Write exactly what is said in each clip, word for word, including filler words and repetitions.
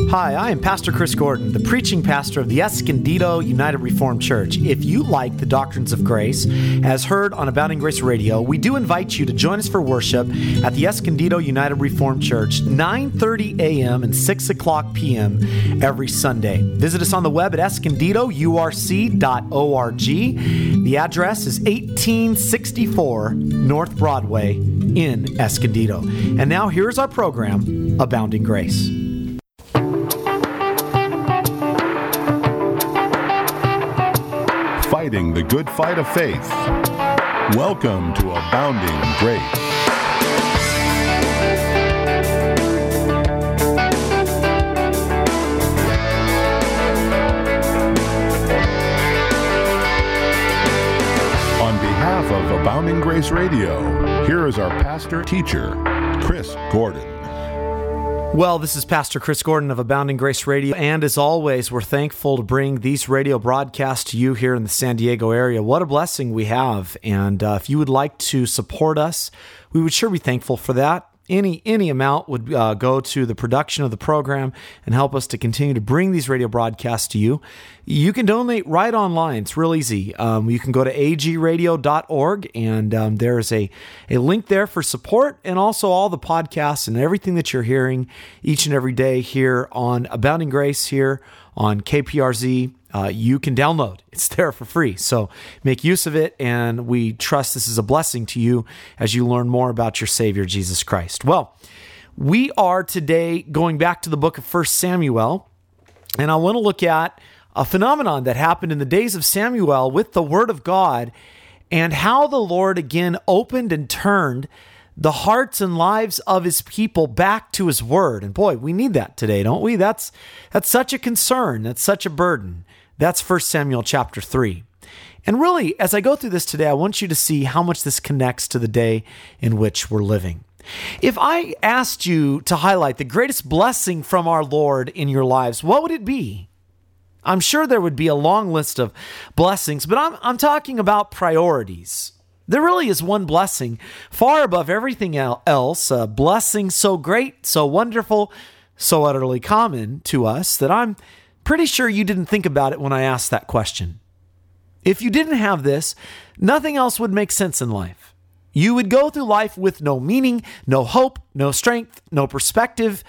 Hi, I am Pastor Chris Gordon, the preaching pastor of the Escondido United Reformed Church. If you like the doctrines of grace, as heard on Abounding Grace Radio, we do invite you to join us for worship at the Escondido United Reformed Church, nine thirty a.m. and six o'clock p.m. every Sunday. Visit us on the web at escondido u r c dot org. The address is eighteen sixty-four North Broadway in Escondido. And now here's our program, Abounding Grace. Fighting the good fight of faith. Welcome to Abounding Grace. On behalf of Abounding Grace Radio, here is our pastor teacher, Chris Gordon. Well, this is Pastor Chris Gordon of Abounding Grace Radio, and as always, we're thankful to bring these radio broadcasts to you here in the San Diego area. What a blessing we have, and uh, if you would like to support us, we would sure be thankful for that. Any any amount would uh, go to the production of the program and help us to continue to bring these radio broadcasts to you. You can donate right online. It's real easy. Um, you can go to a g radio dot org, and um, there is a, a link there for support, and also all the podcasts and everything that you're hearing each and every day here on Abounding Grace here on K P R Z. Uh, you can download. It's there for free. So make use of it, and we trust this is a blessing to you as you learn more about your Savior, Jesus Christ. Well, we are today going back to the book of First Samuel, and I want to look at a phenomenon that happened in the days of Samuel with the Word of God and how the Lord again opened and turned the hearts and lives of his people back to his Word. And boy, we need that today, don't we? That's, that's such a concern. That's such a burden. That's First Samuel chapter three. And really, as I go through this today, I want you to see how much this connects to the day in which we're living. If I asked you to highlight the greatest blessing from our Lord in your lives, what would it be? I'm sure there would be a long list of blessings, but I'm, I'm talking about priorities. There really is one blessing far above everything else, a blessing so great, so wonderful, so utterly common to us that I'm pretty sure you didn't think about it when I asked that question. If you didn't have this, nothing else would make sense in life. You would go through life with no meaning, no hope, no strength, no perspective,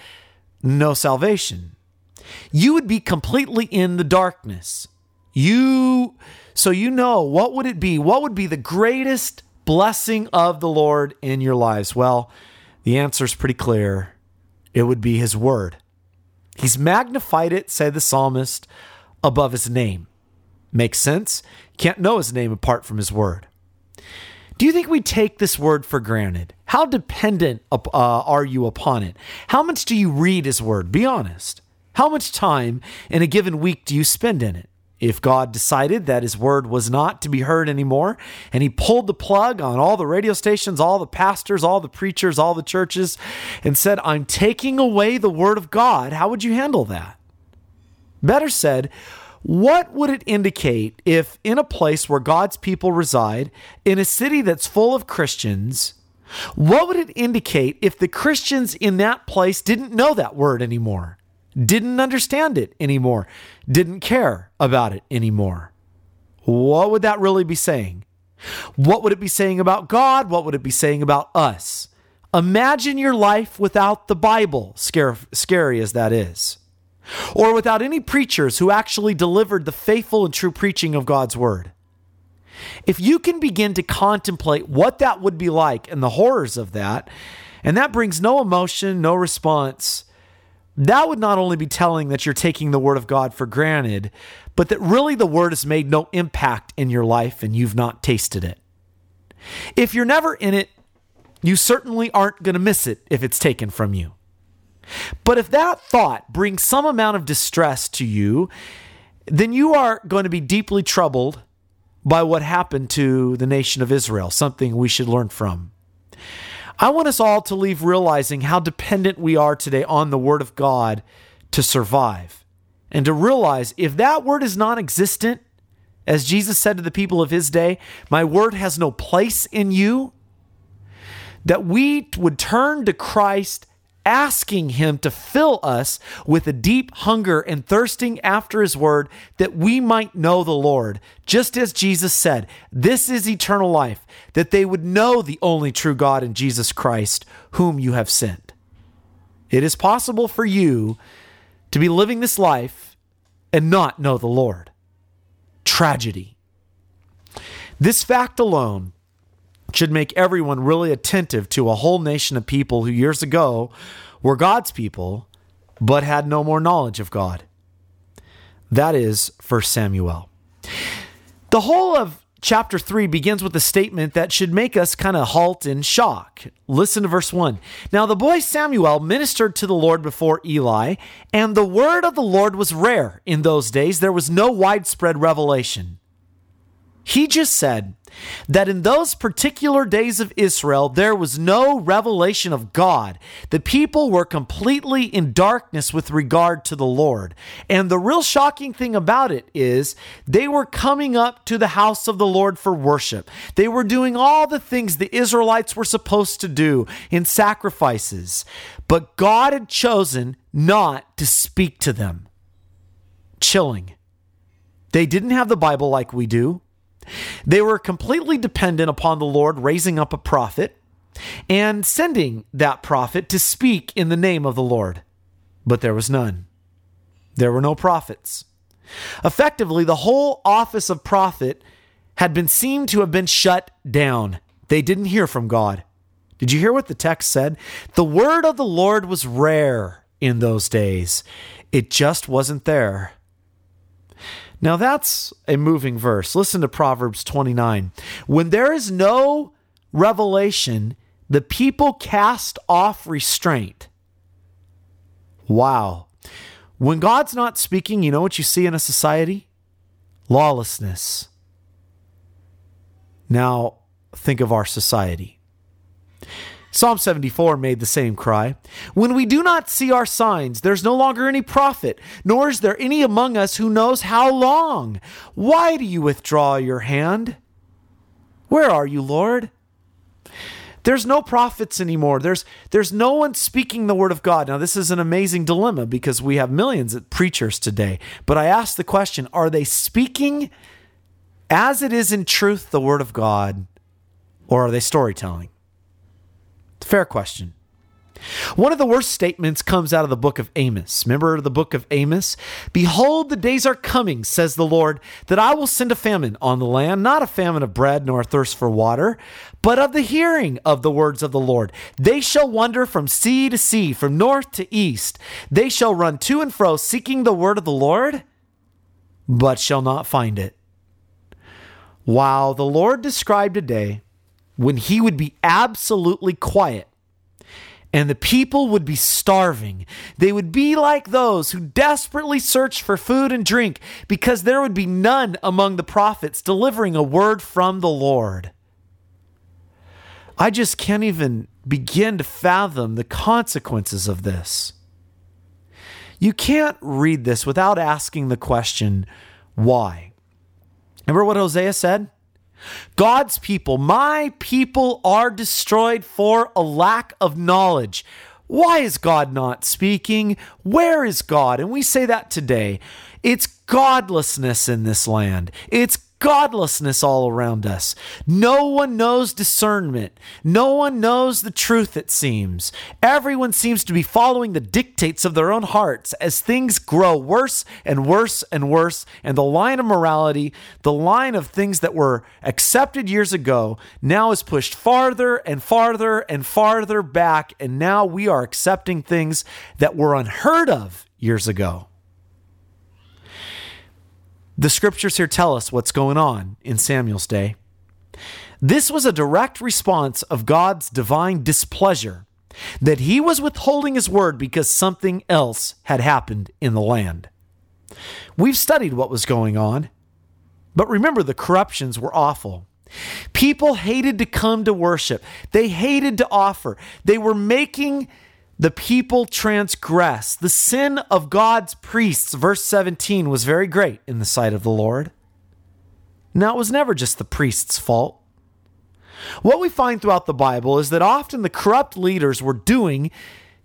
no salvation. You would be completely in the darkness. You, so you know, what would it be? What would be the greatest blessing of the Lord in your lives? Well, the answer is pretty clear. It would be his Word. He's magnified it, say the psalmist, above his name. Makes sense? Can't know his name apart from his Word. Do you think we take this Word for granted? How dependent uh, are you upon it? How much do you read his Word? Be honest. How much time in a given week do you spend in it? If God decided that his Word was not to be heard anymore, and he pulled the plug on all the radio stations, all the pastors, all the preachers, all the churches, and said, I'm taking away the Word of God, how would you handle that? Better said, what would it indicate if in a place where God's people reside, in a city that's full of Christians, what would it indicate if the Christians in that place didn't know that Word anymore? Didn't understand it anymore, didn't care about it anymore? What would that really be saying? What would it be saying about God? What would it be saying about us? Imagine your life without the Bible, scary, scary as that is, or without any preachers who actually delivered the faithful and true preaching of God's Word. If you can begin to contemplate what that would be like and the horrors of that, and that brings no emotion, no response, that would not only be telling that you're taking the Word of God for granted, but that really the Word has made no impact in your life and you've not tasted it. If you're never in it, you certainly aren't going to miss it if it's taken from you. But if that thought brings some amount of distress to you, then you are going to be deeply troubled by what happened to the nation of Israel, something we should learn from. I want us all to leave realizing how dependent we are today on the Word of God to survive, and to realize if that Word is non-existent, as Jesus said to the people of his day, my Word has no place in you, that we would turn to Christ asking him to fill us with a deep hunger and thirsting after his word, that we might know the Lord. Just as Jesus said, this is eternal life, that they would know the only true God and Jesus Christ, whom you have sent. It is possible for you to be living this life and not know the Lord. Tragedy. This fact alone should make everyone really attentive to a whole nation of people who years ago were God's people, but had no more knowledge of God. That is First Samuel. The whole of chapter three begins with a statement that should make us kind of halt in shock. Listen to verse one. Now the boy Samuel ministered to the Lord before Eli, and the word of the Lord was rare in those days. There was no widespread revelation. He just said that in those particular days of Israel, there was no revelation of God. The people were completely in darkness with regard to the Lord. And the real shocking thing about it is they were coming up to the house of the Lord for worship. They were doing all the things the Israelites were supposed to do in sacrifices. But God had chosen not to speak to them. Chilling. They didn't have the Bible like we do. They were completely dependent upon the Lord raising up a prophet and sending that prophet to speak in the name of the Lord. But there was none. There were no prophets. Effectively, the whole office of prophet had been seen to have been shut down. They didn't hear from God. Did you hear what the text said? The word of the Lord was rare in those days. It just wasn't there. Now that's a moving verse. Listen to Proverbs twenty-nine. When there is no revelation, the people cast off restraint. Wow. When God's not speaking, you know what you see in a society? Lawlessness. Now think of our society. Psalm seventy-four made the same cry. When we do not see our signs, there's no longer any prophet, nor is there any among us who knows how long. Why do you withdraw your hand? Where are you, Lord? There's no prophets anymore. There's, there's no one speaking the word of God. Now, this is an amazing dilemma because we have millions of preachers today. But I ask the question, are they speaking as it is in truth the word of God, or are they storytelling? Fair question. One of the worst statements comes out of the book of Amos. Remember the book of Amos? Behold, the days are coming, says the Lord, that I will send a famine on the land, not a famine of bread nor a thirst for water, but of the hearing of the words of the Lord. They shall wander from sea to sea, from north to east. They shall run to and fro, seeking the word of the Lord, but shall not find it. Wow, the Lord described a day when he would be absolutely quiet and the people would be starving. They would be like those who desperately search for food and drink because there would be none among the prophets delivering a word from the Lord. I just can't even begin to fathom the consequences of this. You can't read this without asking the question, why? Remember what Hosea said? God's people, my people, are destroyed for a lack of knowledge. Why is God not speaking? Where is God? And we say that today. It's godlessness in this land. It's godlessness all around us. No one knows discernment. No one knows the truth, it seems. Everyone seems to be following the dictates of their own hearts as things grow worse and worse and worse. And the line of morality, the line of things that were accepted years ago, now is pushed farther and farther and farther back. And now we are accepting things that were unheard of years ago. The scriptures here tell us what's going on in Samuel's day. This was a direct response of God's divine displeasure that he was withholding his word because something else had happened in the land. We've studied what was going on, but remember the corruptions were awful. People hated to come to worship. They hated to offer. They were making the people transgress. The sin of God's priests, verse seventeen, was very great in the sight of the Lord. Now, it was never just the priest's fault. What we find throughout the Bible is that often the corrupt leaders were doing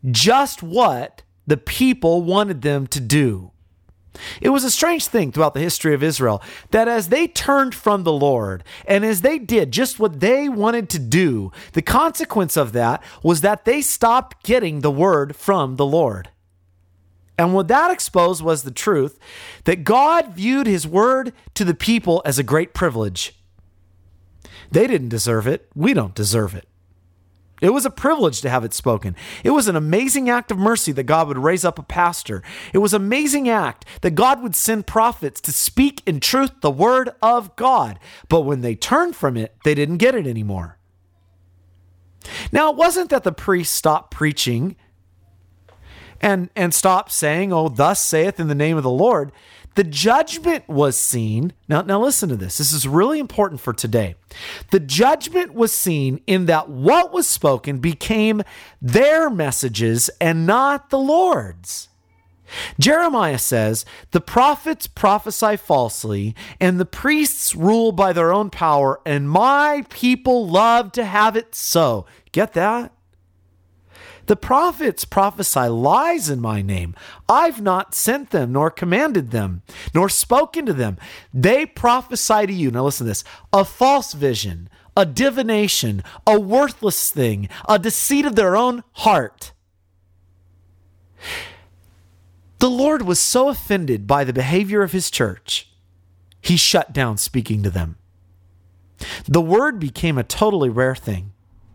just what the people wanted them to do. It was a strange thing throughout the history of Israel that as they turned from the Lord and as they did just what they wanted to do, the consequence of that was that they stopped getting the word from the Lord. And what that exposed was the truth that God viewed his word to the people as a great privilege. They didn't deserve it. We don't deserve it. It was a privilege to have it spoken. It was an amazing act of mercy that God would raise up a pastor. It was an amazing act that God would send prophets to speak in truth the word of God. But when they turned from it, they didn't get it anymore. Now, it wasn't that the priests stopped preaching and, and stopped saying, oh, thus saith in the name of the Lord. The judgment was seen. Now, now listen to this. This is really important for today. The judgment was seen in that what was spoken became their messages and not the Lord's. Jeremiah says, the prophets prophesy falsely, and the priests rule by their own power, and my people love to have it so. Get that? The prophets prophesy lies in my name. I've not sent them, nor commanded them, nor spoken to them. They prophesy to you. Now listen to this. A false vision, a divination, a worthless thing, a deceit of their own heart. The Lord was so offended by the behavior of his church, he shut down speaking to them. The word became a totally rare thing.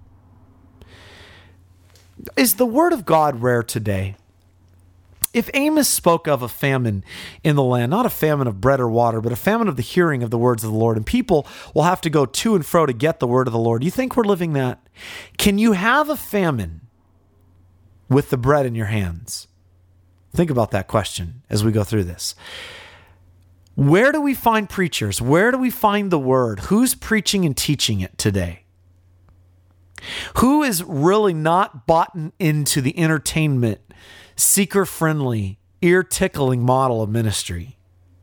Is the word of God rare today? If Amos spoke of a famine in the land, not a famine of bread or water, but a famine of the hearing of the words of the Lord, and people will have to go to and fro to get the word of the Lord, do you think we're living that? Can you have a famine with the bread in your hands? Think about that question as we go through this. Where do we find preachers? Where do we find the word? Who's preaching and teaching it today? Who is really not bought into the entertainment, seeker-friendly, ear-tickling model of ministry?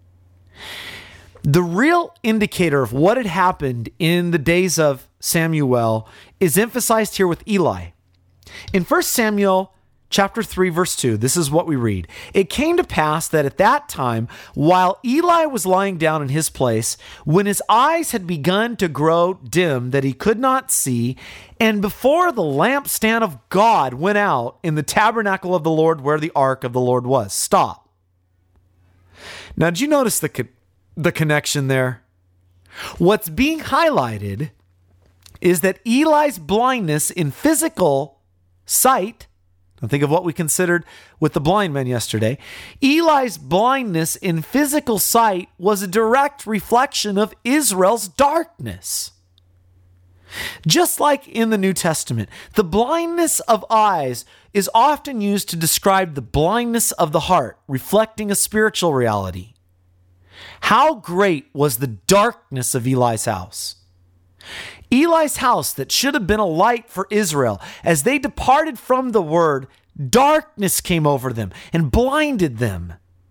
The real indicator of what had happened in the days of Samuel is emphasized here with Eli. In First Samuel chapter three, verse two, this is what we read. It came to pass that at that time, while Eli was lying down in his place, when his eyes had begun to grow dim that he could not see, and before the lampstand of God went out in the tabernacle of the Lord where the ark of the Lord was. Stop. Now, did you notice the, co- the connection there? What's being highlighted is that Eli's blindness in physical sight, now think of what we considered with the blind men yesterday. Eli's blindness in physical sight was a direct reflection of Israel's darkness. Just like in the New Testament, the blindness of eyes is often used to describe the blindness of the heart, reflecting a spiritual reality. How great was the darkness of Eli's house? Eli's house that should have been a light for Israel, as they departed from the word, darkness came over them and blinded them.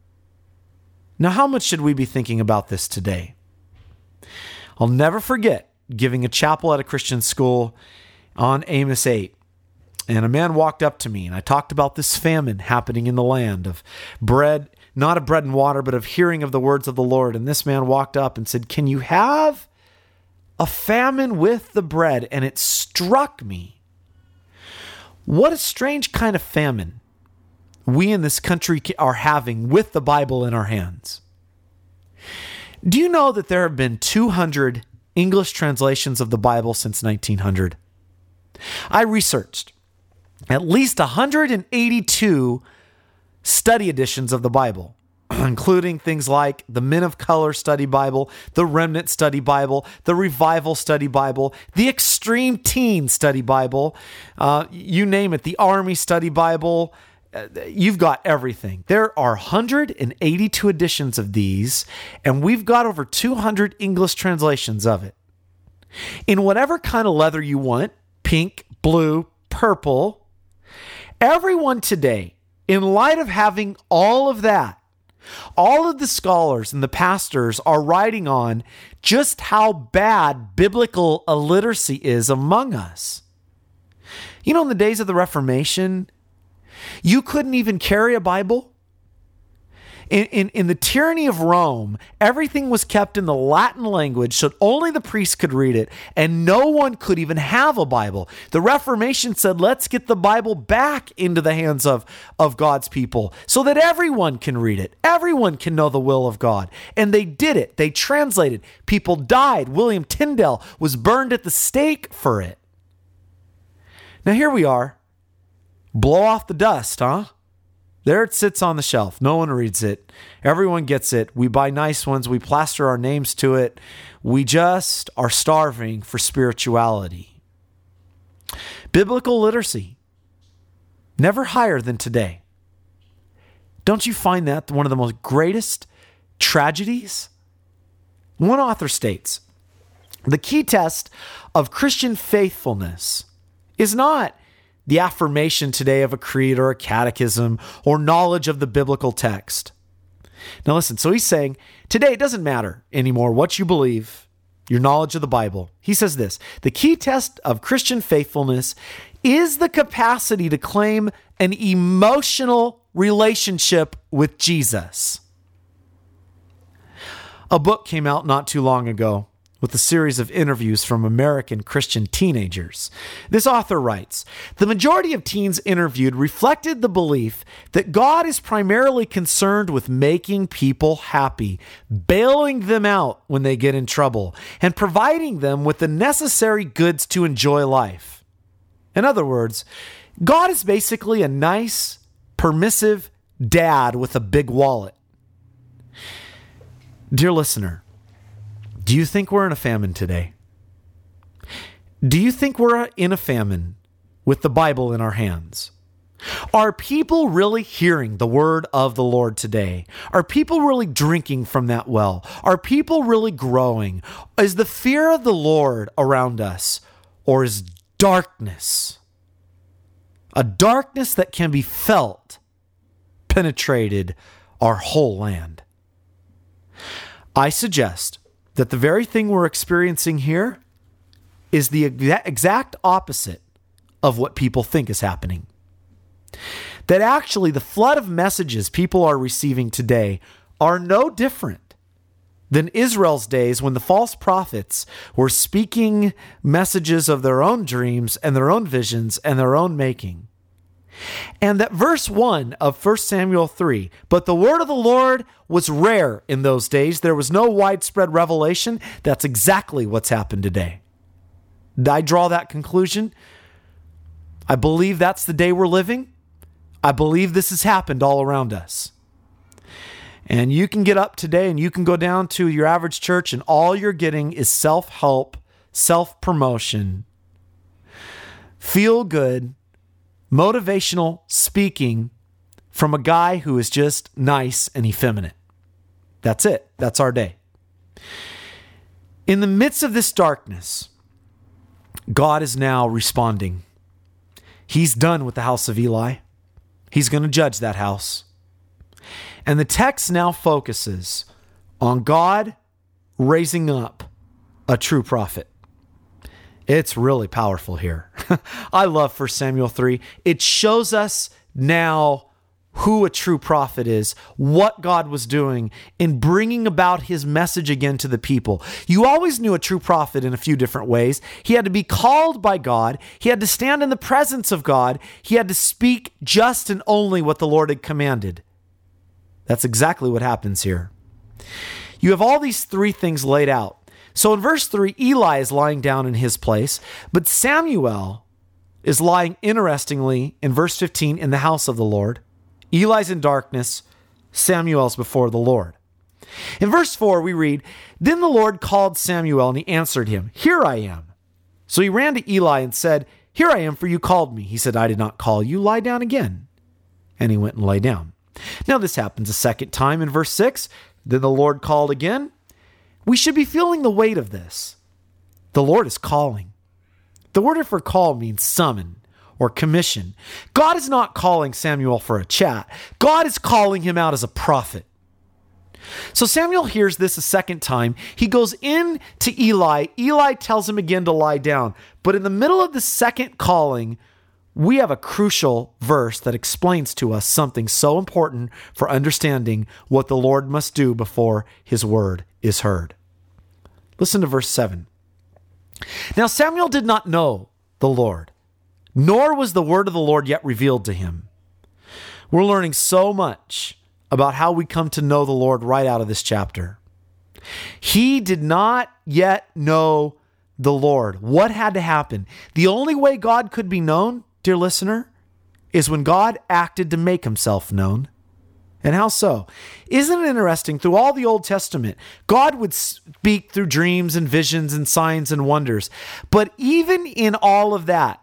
Now, how much should we be thinking about this today? I'll never forget giving a chapel at a Christian school on Amos eight. And a man walked up to me, and I talked about this famine happening in the land of bread, not of bread and water, but of hearing of the words of the Lord. And this man walked up and said, "Can you have a famine with the bread?" And it struck me. What a strange kind of famine we in this country are having with the Bible in our hands. Do you know that there have been two hundred English translations of the Bible since nineteen hundred? I researched at least one hundred eighty-two study editions of the Bible, including things like the Men of Color Study Bible, the Remnant Study Bible, the Revival Study Bible, the Extreme Teen Study Bible, uh, you name it, the Army Study Bible. Uh, you've got everything. There are one hundred eighty-two editions of these, and we've got over two hundred English translations of it. In whatever kind of leather you want, pink, blue, purple, everyone today, in light of having all of that, all of the scholars and the pastors are writing on just how bad biblical illiteracy is among us. You know, in the days of the Reformation, You couldn't even carry a Bible? In, in, in the tyranny of Rome, everything was kept in the Latin language so only the priests could read it, and no one could even have a Bible. The Reformation said, let's get the Bible back into the hands of, of God's people so that everyone can read it. Everyone can know the will of God. And they did it. They translated. People died. William Tyndale was burned at the stake for it. Now here we are. Blow off the dust, huh? There it sits on the shelf. No one reads it. Everyone gets it. We buy nice ones. We plaster our names to it. We just are starving for spirituality. Biblical literacy, never higher than today. Don't you find that one of the most greatest tragedies? One author states, the key test of Christian faithfulness is not the affirmation today of a creed or a catechism or knowledge of the biblical text. Now listen, so he's saying today it doesn't matter anymore what you believe, your knowledge of the Bible. He says this, the key test of Christian faithfulness is the capacity to claim an emotional relationship with Jesus. A book came out not too long ago with a series of interviews from American Christian teenagers. This author writes, the majority of teens interviewed reflected the belief that God is primarily concerned with making people happy, bailing them out when they get in trouble, and providing them with the necessary goods to enjoy life. In other words, God is basically a nice, permissive dad with a big wallet. Dear listener, do you think we're in a famine today? Do you think we're in a famine with the Bible in our hands? Are people really hearing the word of the Lord today? Are people really drinking from that well? Are people really growing? Is the fear of the Lord around us, or is darkness, a darkness that can be felt, penetrated our whole land? I suggest that the very thing we're experiencing here is the exact opposite of what people think is happening. That actually the flood of messages people are receiving today are no different than Israel's days when the false prophets were speaking messages of their own dreams and their own visions and their own making. And that verse one of First Samuel three, but the word of the Lord was rare in those days. There was no widespread revelation. That's exactly what's happened today. Did I draw that conclusion? I believe that's the day we're living. I believe this has happened all around us. And you can get up today and you can go down to your average church and all you're getting is self-help, self-promotion, feel good, motivational speaking from a guy who is just nice and effeminate. That's it. That's our day. In the midst of this darkness, God is now responding. He's done with the house of Eli. He's going to judge that house. And the text now focuses on God raising up a true prophet. It's really powerful here. I love First Samuel three. It shows us now who a true prophet is, what God was doing in bringing about his message again to the people. You always knew a true prophet in a few different ways. He had to be called by God. He had to stand in the presence of God. He had to speak just and only what the Lord had commanded. That's exactly what happens here. You have all these three things laid out. So in verse three, Eli is lying down in his place, but Samuel is lying, interestingly, in verse fifteen, in the house of the Lord. Eli's in darkness, Samuel's before the Lord. In verse four, we read, then the Lord called Samuel, and he answered him, here I am. So he ran to Eli and said, here I am, for you called me. He said, I did not call you. Lie down again. And he went and lay down. Now this happens a second time in verse six. Then the Lord called again. We should be feeling the weight of this. The Lord is calling. The word for call means summon or commission. God is not calling Samuel for a chat. God is calling him out as a prophet. So Samuel hears this a second time. He goes in to Eli. Eli tells him again to lie down. But in the middle of the second calling, we have a crucial verse that explains to us something so important for understanding what the Lord must do before his word is heard. Listen to verse seven. Now Samuel did not know the Lord, nor was the word of the Lord yet revealed to him. We're learning so much about how we come to know the Lord right out of this chapter. He did not yet know the Lord. What had to happen? The only way God could be known, dear listener, is when God acted to make himself known. And how so? Isn't it interesting? Through all the Old Testament, God would speak through dreams and visions and signs and wonders. But even in all of that,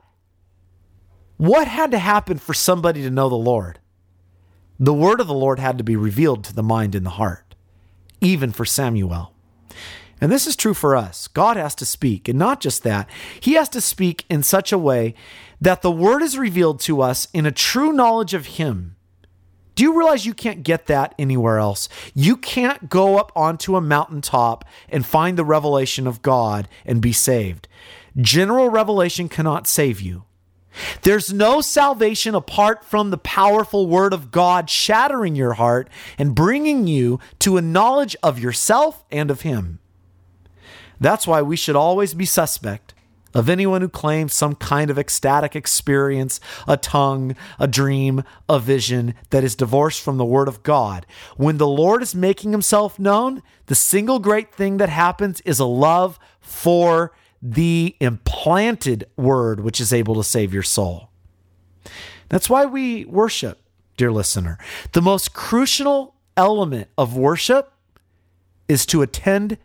what had to happen for somebody to know the Lord? The word of the Lord had to be revealed to the mind and the heart, even for Samuel. And this is true for us. God has to speak, and not just that. He has to speak in such a way that the word is revealed to us in a true knowledge of him. Do you realize you can't get that anywhere else? You can't go up onto a mountaintop and find the revelation of God and be saved. General revelation cannot save you. There's no salvation apart from the powerful word of God shattering your heart and bringing you to a knowledge of yourself and of him. That's why we should always be suspect of anyone who claims some kind of ecstatic experience, a tongue, a dream, a vision that is divorced from the word of God. When the Lord is making himself known, the single great thing that happens is a love for the implanted word, which is able to save your soul. That's why we worship, dear listener. The most crucial element of worship is to attend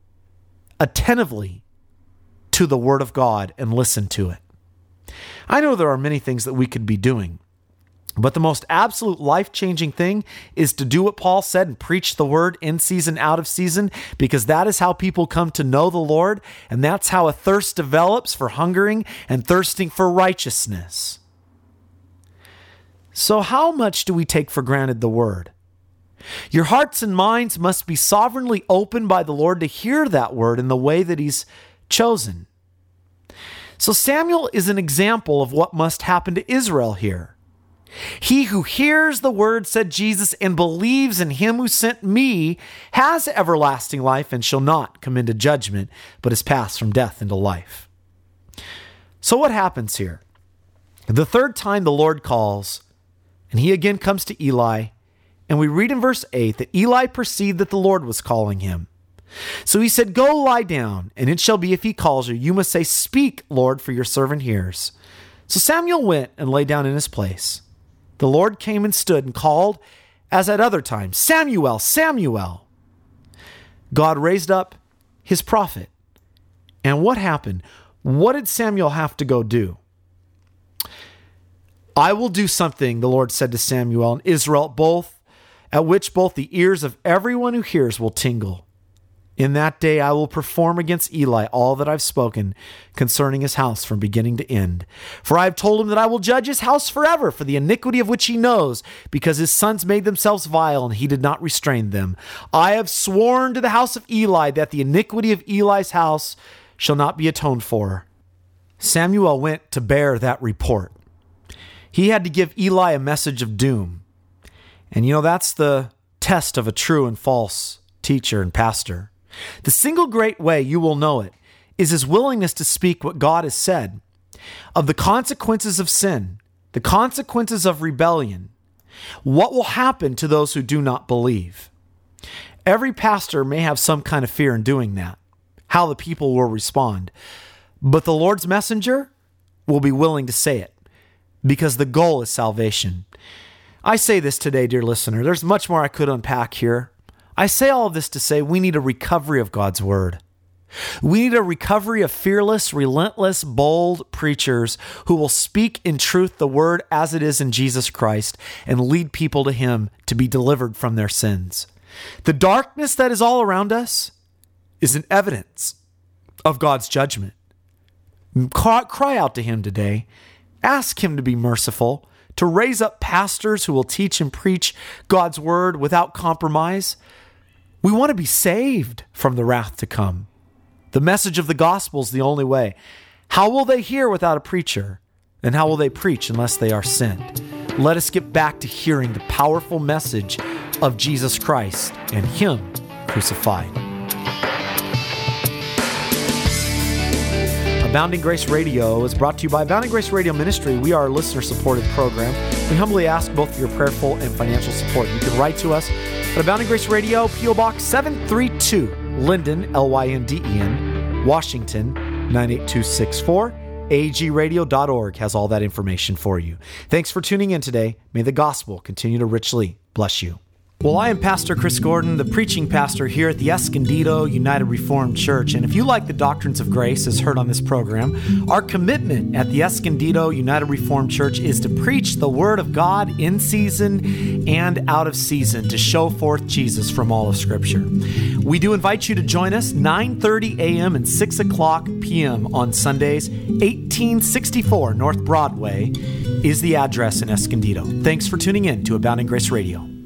attentively to the word of God and listen to it. I know there are many things that we could be doing, but the most absolute life-changing thing is to do what Paul said and preach the word in season, out of season, because that is how people come to know the Lord, and that's how a thirst develops for hungering and thirsting for righteousness. So how much do we take for granted the word? Your hearts and minds must be sovereignly opened by the Lord to hear that word in the way that he's chosen. So Samuel is an example of what must happen to Israel here. He who hears the word, said Jesus, and believes in him who sent me has everlasting life and shall not come into judgment, but is passed from death into life. So what happens here? The third time the Lord calls, and he again comes to Eli, and we read in verse eight that Eli perceived that the Lord was calling him. So he said, go lie down, and it shall be if he calls you, you must say, speak, Lord, for your servant hears. So Samuel went and lay down in his place. The Lord came and stood and called, as at other times, Samuel, Samuel. God raised up his prophet. And what happened? What did Samuel have to go do? I will do something, the Lord said to Samuel and Israel, both at which both the ears of everyone who hears will tingle. In that day I will perform against Eli all that I've spoken concerning his house from beginning to end. For I have told him that I will judge his house forever for the iniquity of which he knows, because his sons made themselves vile and he did not restrain them. I have sworn to the house of Eli that the iniquity of Eli's house shall not be atoned for. Samuel went to bear that report. He had to give Eli a message of doom. And you know, that's the test of a true and false teacher and pastor. The single great way you will know it is his willingness to speak what God has said of the consequences of sin, the consequences of rebellion, what will happen to those who do not believe. Every pastor may have some kind of fear in doing that, how the people will respond, but the Lord's messenger will be willing to say it because the goal is salvation. I say this today, dear listener, there's much more I could unpack here. I say all of this to say we need a recovery of God's word. We need a recovery of fearless, relentless, bold preachers who will speak in truth the word as it is in Jesus Christ and lead people to him to be delivered from their sins. The darkness that is all around us is an evidence of God's judgment. Cry out to him today. Ask him to be merciful, to raise up pastors who will teach and preach God's word without compromise. We want to be saved from the wrath to come. The message of the gospel is the only way. How will they hear without a preacher? And how will they preach unless they are sent? Let us get back to hearing the powerful message of Jesus Christ and Him crucified. Abounding Grace Radio is brought to you by Abounding Grace Radio Ministry. We are a listener-supported program. We humbly ask both for your prayerful and financial support. You can write to us at Abounding Grace Radio, P O Box seven three two, Linden, L Y N D E N, Washington, nine eight two six four. A G radio dot org has all that information for you. Thanks for tuning in today. May the gospel continue to richly bless you. Well, I am Pastor Chris Gordon, the preaching pastor here at the Escondido United Reformed Church. And if you like the doctrines of grace as heard on this program, our commitment at the Escondido United Reformed Church is to preach the Word of God in season and out of season to show forth Jesus from all of Scripture. We do invite you to join us nine thirty a.m. and six o'clock p.m. on Sundays. eighteen sixty-four North Broadway is the address in Escondido. Thanks for tuning in to Abounding Grace Radio.